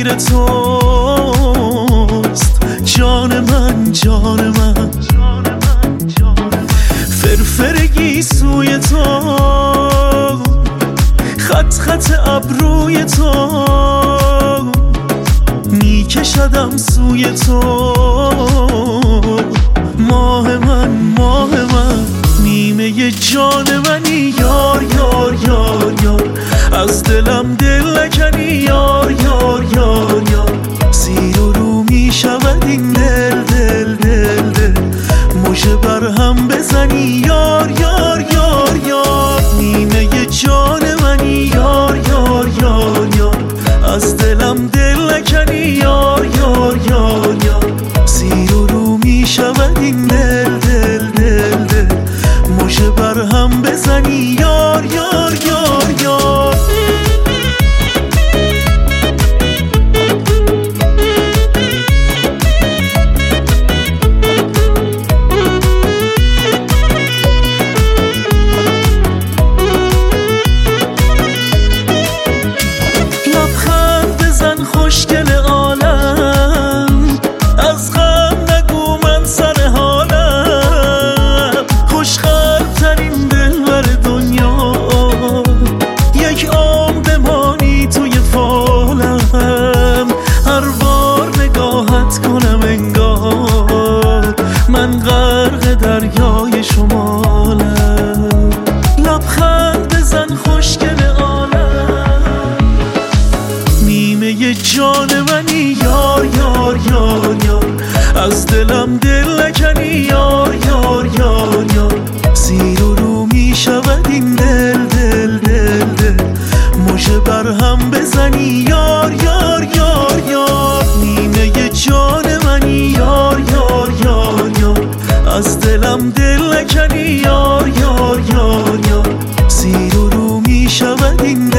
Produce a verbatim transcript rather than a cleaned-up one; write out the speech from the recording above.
زیر توست، جان من جان من. فرفرگی سوی تو، خط خط ابروی تو، میکشدم سوی تو. ماه من ماه من، نیمه جان منی یار یار یار یار. از دلم دل نکنی یار یار یار یار. زیر و رو میشود این دل دل دل دل. مژه بر هم بزنی یار یار یار یار. نیمه جان منی یار یار یار یار. از دلم دل نکنی یار یار یار یار. زیر و رو میشود این دل دل دل دل. مژه بر هم بزنی یار یار یار یار. خوشگل عالم، از غم نگو من سر حالم. خوشخلق ترین دلبر دنیا، یک عمر بمانی توی فالم. هر بار نگاهت کنم انگار من غرق دریای شمالم. لبخند بزن خوشگل جان منی یار یار یار یار. از دلم دل نکنی یار یار یار یار. زیر و رو میشود این دل دل دل دل. مژه بر هم بزنی یار یار یار یار. نیمه جان منی یار یار یار یار. از دلم دل نکنی یار یار یار یار. زیر و رو میشود این